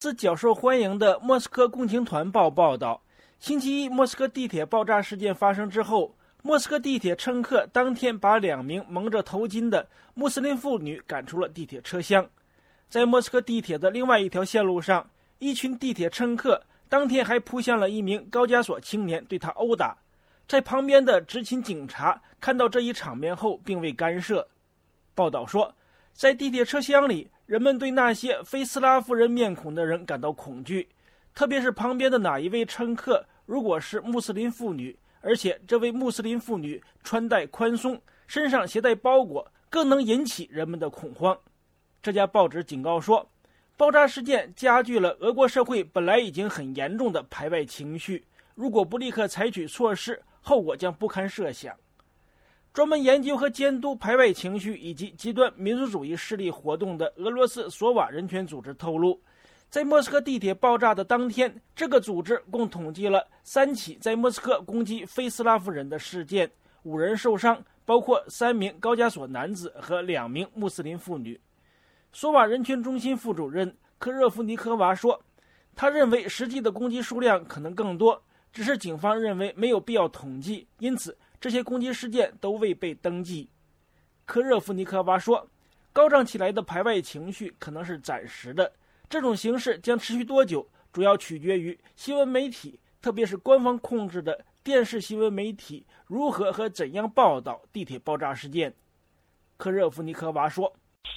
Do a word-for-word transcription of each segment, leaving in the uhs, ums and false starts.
自较受欢迎的莫斯科共青团报报道，星期一莫斯科地铁爆炸事件发生之后，莫斯科地铁乘客当天把两名蒙着头巾的穆斯林妇女赶出了地铁车厢。在莫斯科地铁的另外一条线路上，一群地铁乘客当天还扑向了一名高加索青年，对他殴打。在旁边的执勤警察看到这一场面后并未干涉。报道说，在地铁车厢里，人们对那些非斯拉夫人面孔的人感到恐惧，特别是旁边的哪一位乘客如果是穆斯林妇女，而且这位穆斯林妇女穿戴宽松，身上携带包裹，更能引起人们的恐慌。这家报纸警告说，爆炸事件加剧了俄国社会本来已经很严重的排外情绪，如果不立刻采取措施，后果将不堪设想。专门研究和监督排外情绪以及极端民族主义势力活动的俄罗斯索瓦人权组织透露，在莫斯科地铁爆炸的当天，这个组织共统计了三起在莫斯科攻击非斯拉夫人的事件，五人受伤，包括三名高加索男子和两名穆斯林妇女。索瓦人权中心副主任科热夫尼科娃说，他认为实际的攻击数量可能更多，只是警方认为没有必要统计，因此这些攻击事件都未被登记。科热夫尼科娃说，高涨起来的排外情绪可能是暂时的，这种形势将持续多久，主要取决于新闻媒体，特别是官方控制的电视新闻媒体如何和怎样报道地铁爆炸事件。科热夫尼科娃说，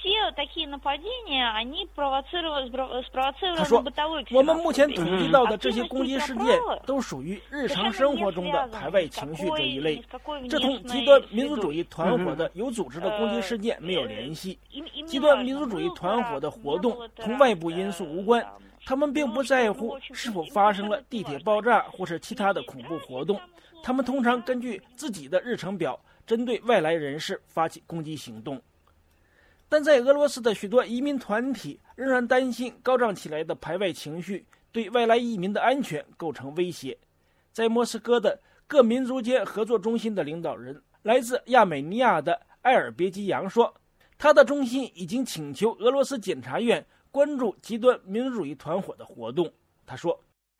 他说，我们目前统计到的这些攻击事件都属于日常生活中的排外情绪这一类，这同极端民族主义团伙的有组织的攻击事件没有联系。极端民族主义团伙的活动同外部因素无关，他们并不在乎是否发生了地铁爆炸或是其他的恐怖活动，他们通常根据自己的日程表针对外来人士发起攻击行动。但在俄罗斯的许多移民团体仍然担心高涨起来的排外情绪对外来移民的安全构成威胁。在莫斯科的各民族间合作中心的领导人，来自亚美尼亚的埃尔别基扬说，他的中心已经请求俄罗斯检察院关注极端民族主义团伙的活动。他说，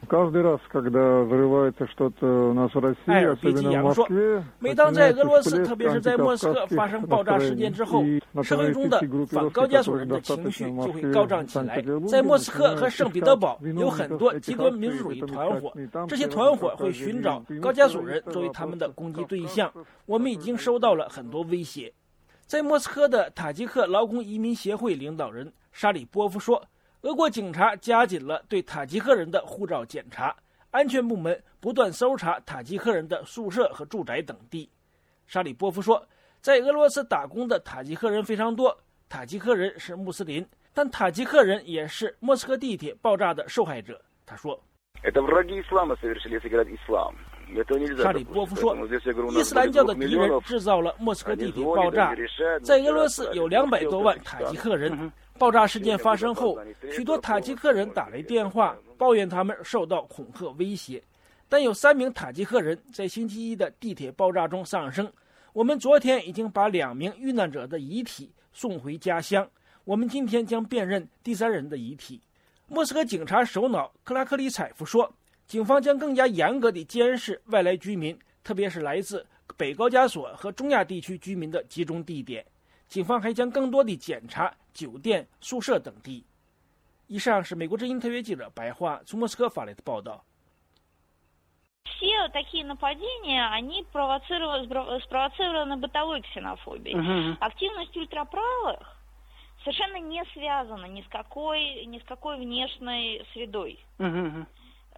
埃尔别基扬说，每当在俄罗斯，特别是在莫斯科发生爆炸事件之后，社会中的反高加索人的情绪就会高涨起来。在莫斯科和圣彼得堡有很多极端民族主义团伙，这些团伙会寻找高加索人作为他们的攻击对象。我们已经收到了很多威胁。在莫斯科的塔吉克劳工移民协会领导人沙里波夫说，俄国警察加紧了对塔吉克人的护照检查，安全部门不断搜查塔吉克人的宿舍和住宅等地。沙里波夫说，在俄罗斯打工的塔吉克人非常多，塔吉克人是穆斯林，但塔吉克人也是莫斯科地铁爆炸的受害者。他说，沙里波夫说，伊斯兰教的敌人制造了莫斯科地铁爆炸，在俄罗斯有两百多万塔吉克人。爆炸事件发生后，许多塔吉克人打来电话抱怨他们受到恐吓威胁，但有三名塔吉克人在星期一的地铁爆炸中丧生。我们昨天已经把两名遇难者的遗体送回家乡，我们今天将辨认第三人的遗体。莫斯科警察首脑克拉克里采夫说，警方将更加严格地监视外来居民，特别是来自北高加索和中亚地区居民的集中地点。警方还将更多地检查酒店、宿舍等地。以上是美国之音特约记者白桦从莫斯科发来的报道。 Все такие нападения, они спровоцированы бытовой ксенофобией. Uh-huh. Активность ультраправых совершенно не связана ни с какой, ни с какой внешней средой. Uh-huh.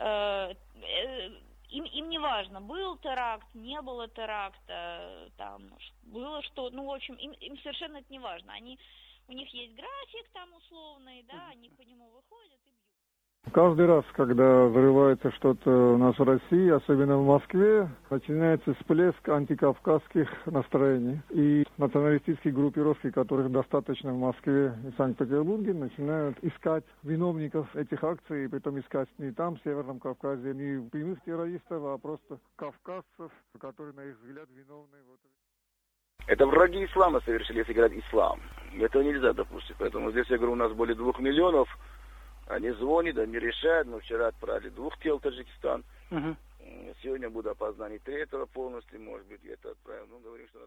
Им, им не важно, был теракт, не было теракта, там было что, ну, в общем, им, им совершенно это не важно. Они, у них есть график там условный, да, они по нему выходят и бьют. Каждый раз, когда взрывается что-то у нас в России, особенно в Москве, начинается всплеск антикавказских настроений. И националистические группировки, которых достаточно в Москве и Санкт-Петербурге, начинают искать виновников этих акций, и потом искать не там, в Северном Кавказе, не прямых террористов, а просто кавказцев, которые, на их взгляд, виновны в этом. Это враги ислама совершили, если говорят ислам. Этого нельзя допустить. Поэтому здесь, я говорю, у нас более двух миллионов Они звонят, они решают. Мы вчера отправили двух тел в Таджикистан. Угу. Сегодня будет опознание третьего полностью, может быть, где-то отправим. Ну, говорим, что